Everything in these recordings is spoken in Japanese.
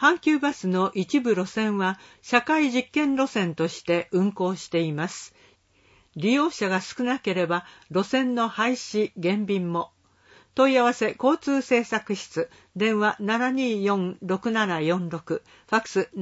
阪急バスの一部路線は社会実験路線として運行しています。利用者が少なければ路線の廃止・減便も。問い合わせ交通政策室、電話 724-6746、ファックス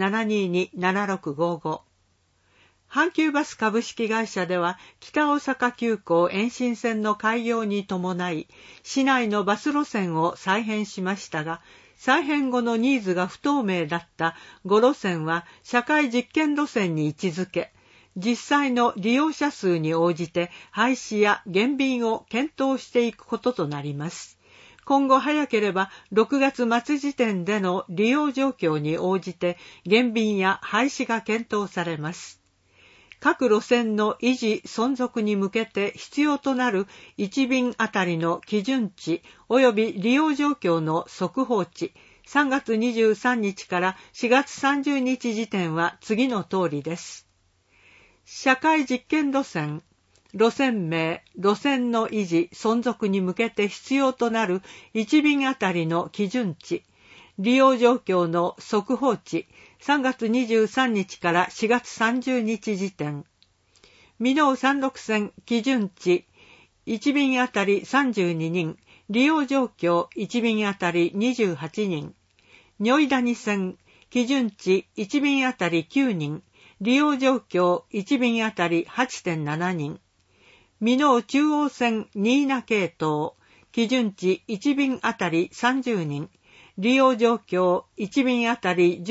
722-7655。阪急バス株式会社では北大阪急行延伸線の開業に伴い市内のバス路線を再編しましたが、再編後のニーズが不透明だった5路線は社会実験路線に位置づけ、実際の利用者数に応じて廃止や減便を検討していくこととなります。今後早ければ6月末時点での利用状況に応じて減便や廃止が検討されます。各路線の維持存続に向けて必要となる1便あたりの基準値及び利用状況の速報値、3月23日から4月30日時点は次の通りです。社会実験路線、路線名、路線の維持、存続に向けて必要となる1便あたりの基準値、利用状況の速報値、3月23日から4月30日時点。箕面36線基準値、1便あたり32人、利用状況1便あたり28人。如意谷線基準値1便あたり9人、利用状況1便あたり 8.7 人。箕面中央線新名系統、基準値1便あたり30人、利用状況1便あたり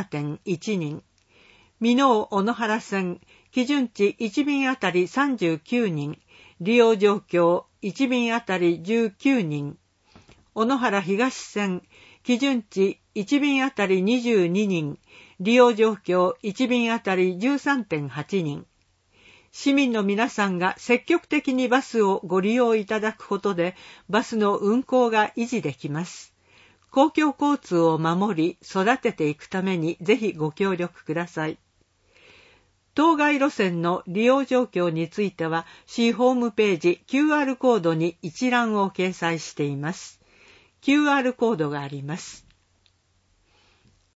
17.1 人。箕面小野原線、基準値1便あたり39人、利用状況1便あたり19人。小野原東線、基準値1便あたり22人、利用状況1便あたり 13.8 人。市民の皆さんが積極的にバスをご利用いただくことで、バスの運行が維持できます。公共交通を守り、育てていくためにぜひご協力ください。当該路線の利用状況については、市ホームページ QR コードに一覧を掲載しています。QR コードがあります。